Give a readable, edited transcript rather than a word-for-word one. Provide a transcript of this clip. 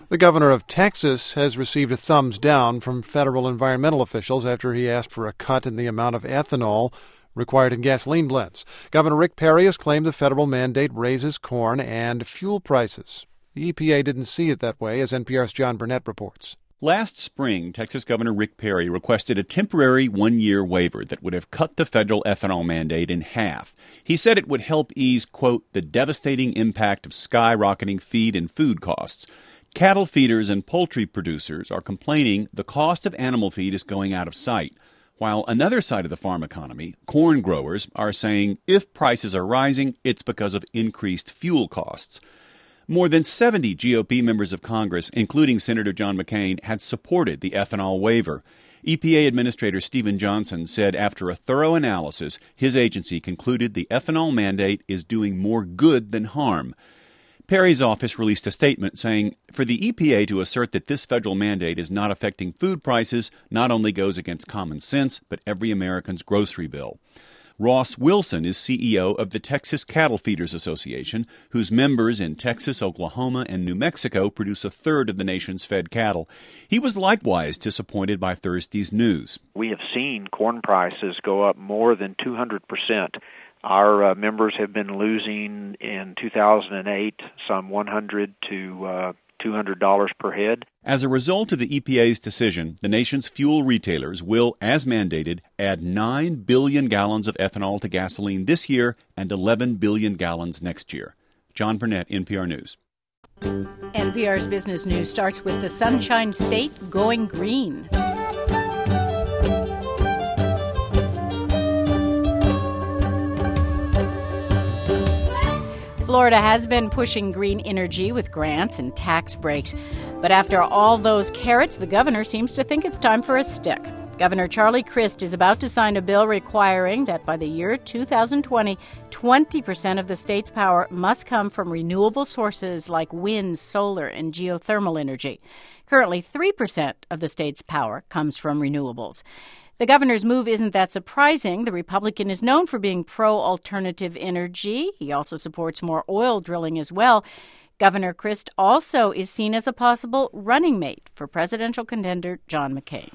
The governor of Texas has received a thumbs down from federal environmental officials after he asked for a cut in the amount of ethanol required in gasoline blends. Governor Rick Perry has claimed the federal mandate raises corn and fuel prices. The EPA didn't see it that way, as NPR's John Burnett reports. Last spring, Texas Governor Rick Perry requested a temporary one-year waiver that would have cut the federal ethanol mandate in half. He said it would help ease, quote, the devastating impact of skyrocketing feed and food costs. Cattle feeders and poultry producers are complaining the cost of animal feed is going out of sight, while another side of the farm economy, corn growers, are saying if prices are rising, it's because of increased fuel costs. More than 70 GOP members of Congress, including Senator John McCain, had supported the ethanol waiver. EPA Administrator Stephen Johnson said after a thorough analysis, his agency concluded the ethanol mandate is doing more good than harm. Perry's office released a statement saying, for the EPA to assert that this federal mandate is not affecting food prices not only goes against common sense, but every American's grocery bill. Ross Wilson is CEO of the Texas Cattle Feeders Association, whose members in Texas, Oklahoma, and New Mexico produce a third of the nation's fed cattle. He was likewise disappointed by Thursday's news. We have seen corn prices go up more than 200%. Our members have been losing in 2008 some $100 to $200 per head. As a result of the EPA's decision, the nation's fuel retailers will, as mandated, add 9 billion gallons of ethanol to gasoline this year and 11 billion gallons next year. John Burnett, NPR News. NPR's Business News starts with the Sunshine State going green. Florida has been pushing green energy with grants and tax breaks. But after all those carrots, the governor seems to think it's time for a stick. Governor Charlie Crist is about to sign a bill requiring that by the year 2020, 20% of the state's power must come from renewable sources like wind, solar, and geothermal energy. Currently, 3% of the state's power comes from renewables. The governor's move isn't that surprising. The Republican is known for being pro-alternative energy. He also supports more oil drilling as well. Governor Crist also is seen as a possible running mate for presidential contender John McCain.